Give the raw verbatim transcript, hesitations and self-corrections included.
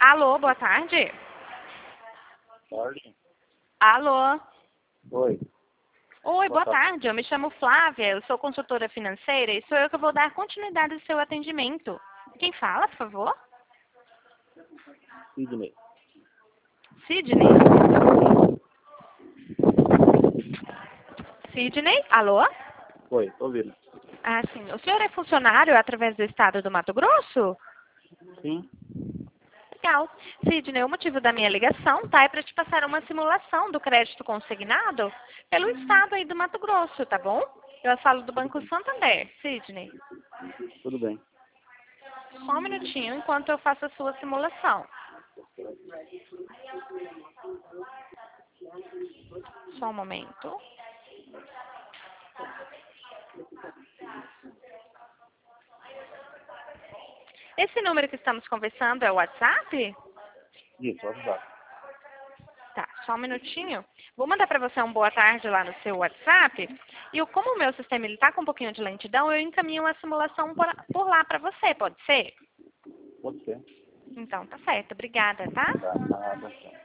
Alô, boa tarde. Tarde. Alô. Oi. Oi, boa Boa tarde. tarde. Eu me chamo Flávia, eu sou consultora financeira e sou eu que vou dar continuidade ao seu atendimento. Quem fala, por favor? Sidney. Sidney. Sidney, alô? Oi, tô ouvindo. Ah, sim. O senhor é funcionário através do estado do Mato Grosso? Sim. Legal. Sidney, o motivo da minha ligação, tá, é para te passar uma simulação do crédito consignado pelo estado aí do Mato Grosso, tá bom? Eu falo do Tudo Banco bem. Santander. Sidney, Tudo bem. só um minutinho enquanto eu faço a sua simulação. Só um momento. Esse número que estamos conversando é o WhatsApp? Isso, WhatsApp. Tá, só um minutinho. Vou mandar para você um boa tarde lá no seu WhatsApp. E eu, como o meu sistema está com um pouquinho de lentidão, eu encaminho a simulação por, por lá para você, pode ser? Pode ser. Então, tá certo. Obrigada, tá? Tá, nada.